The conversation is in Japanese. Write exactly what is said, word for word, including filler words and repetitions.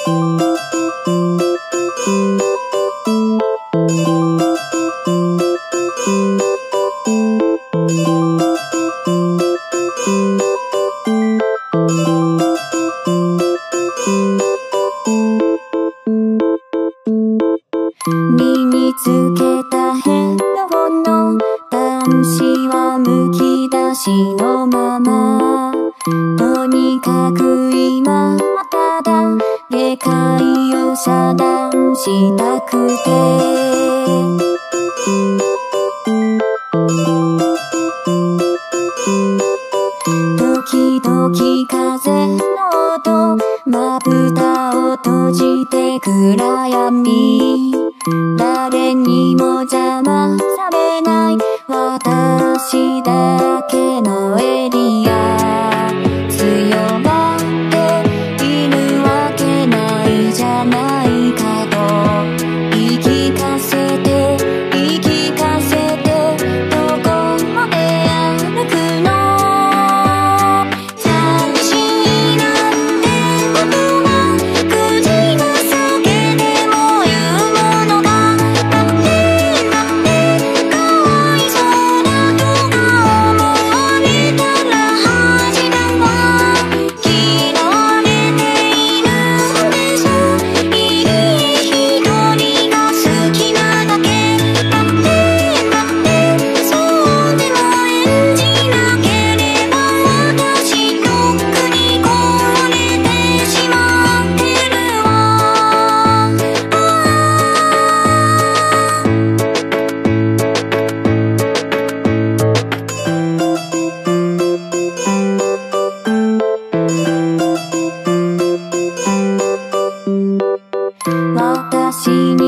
身につけたヘッドホンの端子はむき出しのまま。とにかく今はただ下界を遮断したくて、時々風の音、まぶたを閉じて暗闇、誰にも邪魔されない私だけのエリア。強がっているわけないじゃないかと言い聞かせて言い聞かせて、どこまで歩くの。寂しいなんてことは口が裂けても言うものだ。だってだってかわいそうだとか思われたら恥だわ。嫌われているんでしょ。いいえ一人が好きなだけ。だってだってそうでも演じなければ私とっくに壊れてしまってるわ。私に